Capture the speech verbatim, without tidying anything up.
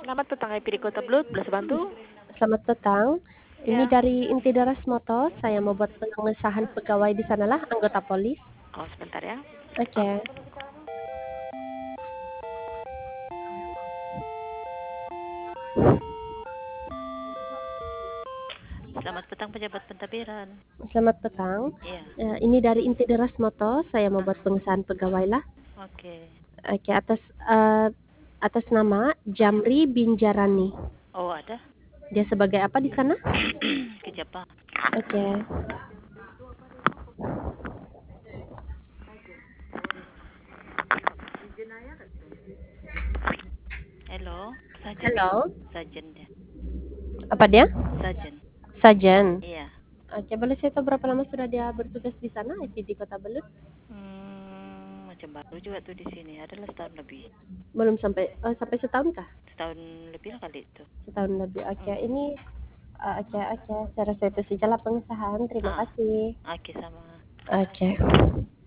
Selamat petang, I P D Kota Blut, bisa bantu? Selamat petang. Ini Ya. dari Intidaras Moto. Saya mau buat pengesahan pegawai di sanalah, anggota polis. Oh, sebentar ya. Oke. Selamat petang pejabat pentadbiran. Selamat petang. Iya. Eh, ini dari Intidaras Moto. Saya mau buat pengesahan pegawai lah. Oke. Oke, atas eh, atas nama Jamri Binjarani. Oh, ada? Dia sebagai apa di sana? Ke Jepang. Oke. Halo, Sajen. Halo. Sajen dia. Apa dia? Sajen. Sajen. Iya. Oke, boleh saya tahu berapa lama sudah dia bertugas di sana, I P D Kota Belut? Hmm, macam baru juga tuh di sini. Adalah setahun lebih. Belum sampai oh, sampai setahun kah? Setahun lebih lah kali itu. Setahun lebih. Oke, Hmm. ini uh, oke oke. Saya rasa itu sajalah pengesahan. Terima Ah. kasih. Oke, sama. Oke.